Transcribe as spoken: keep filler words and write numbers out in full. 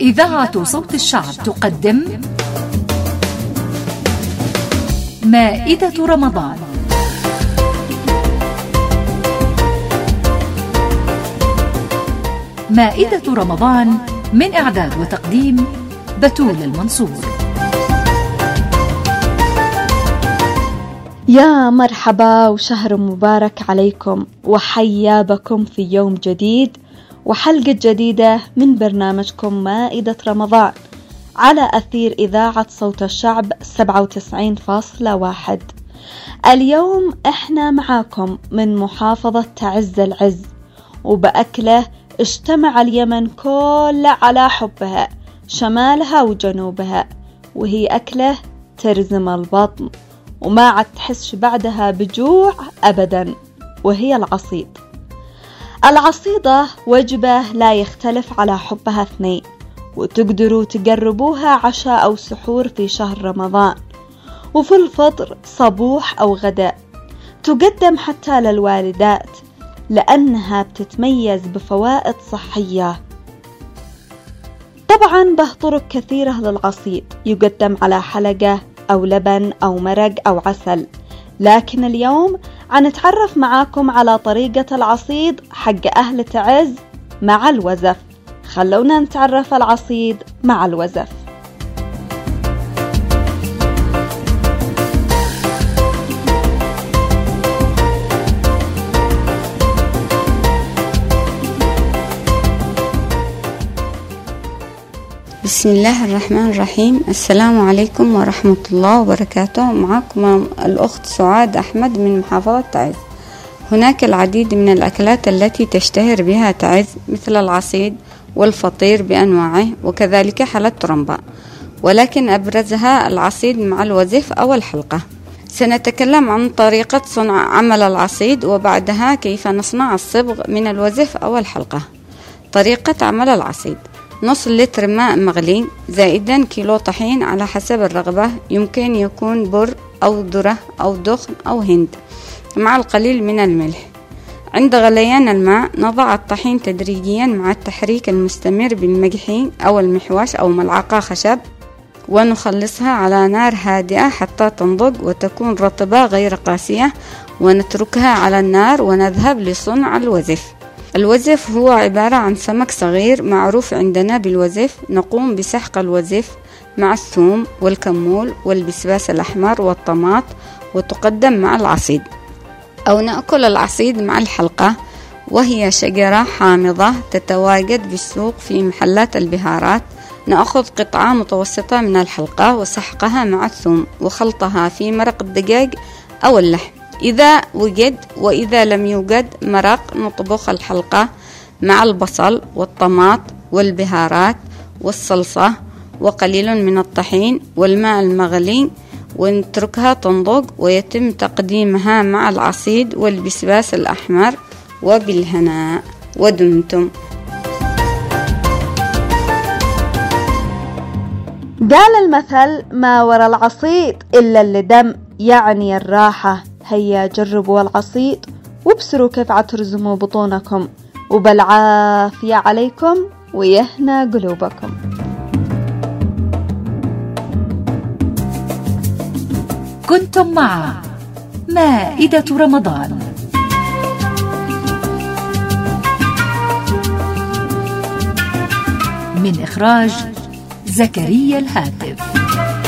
إذاعة صوت الشعب تقدم مائدة رمضان. مائدة رمضان من إعداد وتقديم بتول المنصور. يا مرحبا وشهر مبارك عليكم، وحيا بكم في يوم جديد وحلقة جديدة من برنامجكم مائدة رمضان على أثير إذاعة صوت الشعب سبعة وتسعين فاصلة واحد. اليوم إحنا معاكم من محافظة تعز العز، وبأكله اجتمع اليمن كله على حبها، شمالها وجنوبها، وهي أكله ترزم البطن وما عاد تحسش بعدها بجوع أبدا، وهي العصيد. العصيدة وجبة لا يختلف على حبها اثنين، وتقدروا تقربوها عشاء أو سحور في شهر رمضان، وفي الفطر صبوح أو غداء. تقدم حتى للوالدات لأنها بتتميز بفوائد صحية. طبعا به طرق كثيرة للعصيد، يقدم على حلقة أو لبن أو مرق أو عسل، لكن اليوم عنتعرف معاكم على طريقة العصيد حق أهل تعز مع الوزف. خلونا نتعرف العصيد مع الوزف. بسم الله الرحمن الرحيم. السلام عليكم ورحمة الله وبركاته. معكم الأخت سعاد أحمد من محافظة تعز. هناك العديد من الأكلات التي تشتهر بها تعز، مثل العصيد والفطير بأنواعه، وكذلك حلة ترمبا، ولكن أبرزها العصيد مع الوزف أو الحلقة. سنتكلم عن طريقة صنع عمل العصيد، وبعدها كيف نصنع الصبغ من الوزف أو الحلقة. طريقة عمل العصيد: نص لتر ماء مغلي زائدا كيلو طحين على حسب الرغبة، يمكن يكون بر أو ذرة أو دخن أو هند، مع القليل من الملح. عند غليان الماء نضع الطحين تدريجيا مع التحريك المستمر بالمجحين أو المحواش أو ملعقة خشب، ونخلصها على نار هادئة حتى تنضج وتكون رطبة غير قاسية، ونتركها على النار ونذهب لصنع الوزف. الوزف هو عبارة عن سمك صغير معروف عندنا بالوزف. نقوم بسحق الوزف مع الثوم والكمون والبسباس الأحمر والطماط، وتقدم مع العصيد. أو نأكل العصيد مع الحلقة، وهي شجرة حامضة تتواجد بالسوق في محلات البهارات. نأخذ قطعة متوسطة من الحلقة وسحقها مع الثوم وخلطها في مرق الدجاج أو اللحم إذا وجد، وإذا لم يوجد مرق نطبخ الحلقة مع البصل والطماط والبهارات والصلصة وقليل من الطحين والماء المغلي، ونتركها تنضج، ويتم تقديمها مع العصيد والبسباس الأحمر. وبالهناء ودمتم. قال المثل: ما وراء العصيد إلا اللي دم، يعني الراحة. هيا جربوا العصيد وابصروا كيف عترزموا بطونكم، وبالعافية عليكم ويهنى قلوبكم. كنتم مع مائدة رمضان من إخراج زكريا الهاتف.